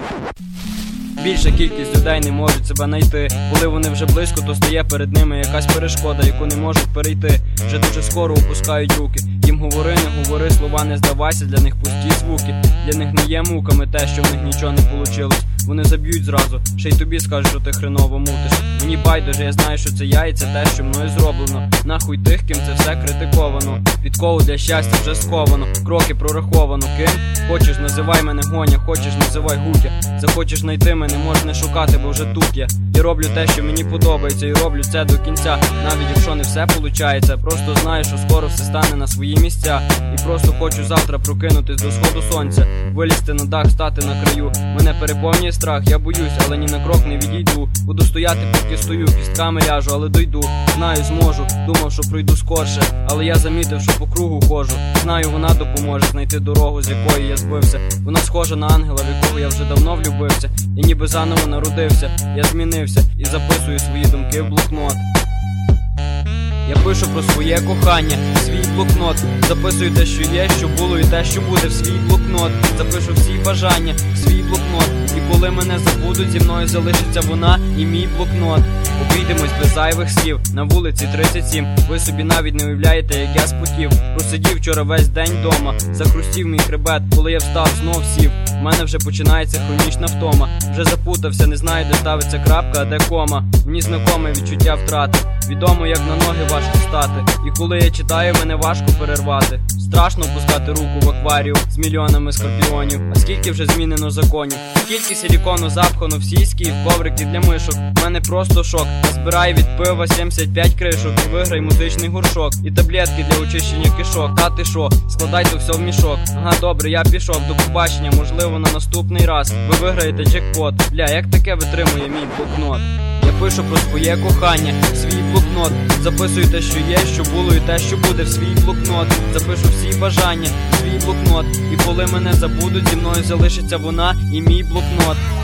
Більша кількість людей не можуть себе знайти. Коли вони вже близько, то стає перед ними якась перешкода, яку не можуть перейти. Вже дуже скоро опускають руки. Їм говори, не говори, слова не здавайся, для них пусті звуки. Для них не є муками те, що в них нічого не получилось. Вони заб'ють зразу, ще й тобі скажуть, що ти хреново мутиш. Мені байдуже, я знаю, що це я і це те, що мною зроблено. Нахуй тих, ким це все критиковано. Підкову для щастя вже сковано, кроки прораховано. Ким? Хочеш, називай мене Гоня, хочеш, називай Гутя. Захочеш знайти мене, можеш не шукати, бо вже тут я. Я роблю те, що мені подобається, і роблю це до кінця. Навіть якщо не все получається, просто знаю, що скоро все стане на свої місця. І просто хочу завтра прокинутись до сходу сонця, вилізти на дах, стати на краю. Мене переповнює страх, я боюсь, але ні на крок не відійду. Буду стояти, поки стою, кістками ляжу, але дойду. Знаю, зможу, думав, що пройду скорше, але я замітив, що по кругу ходжу. Знаю, вона допоможе знайти дорогу, з якої я збився. Вона схожа на ангела, в якого я вже давно влюбився. І ніби заново народився, я змінився і записую свої думки в блокнот. Я пишу про своє кохання, свій блокнот. Записую те, що є, що було і те, що буде в свій блокнот. Запишу всі бажання в свій блокнот. І коли мене забудуть, зі мною залишиться вона і мій блокнот. Обійдемось без зайвих слів, на вулиці 37. Ви собі навіть не уявляєте, як я спотів. Просидів вчора весь день дома, захрустів мій хребет, коли я встав, знов сів. В мене вже починається хронічна втома. Вже запутався, не знаю, де ставиться крапка, а де кома. Мені знакоме відчуття втрати. Відомо, як на ноги важко стати. І коли я читаю, мене важко перервати. Страшно опускати руку в акваріум з мільйонами скорпіонів. А скільки вже змінено законів? Скільки силікону запхано в сіськи і в коврики для мишок. В мене просто шок. Збирай від пива 75 кришок і виграй музичний гуршок. І таблетки для очищення кишок. Та ти шо? Складай то все в мішок. Ага, добре, я пішов. До побачення, можливо, на наступний раз ви виграєте джекпот. Бля, як таке витримує мій блокнот? Я пишу про своє кохання, свій блокнот. Записую те, що є, що було і те, що буде в свій блокнот. Запишу всі бажання в свій блокнот. І коли мене забудуть, зі мною залишиться вона і мій блокнот.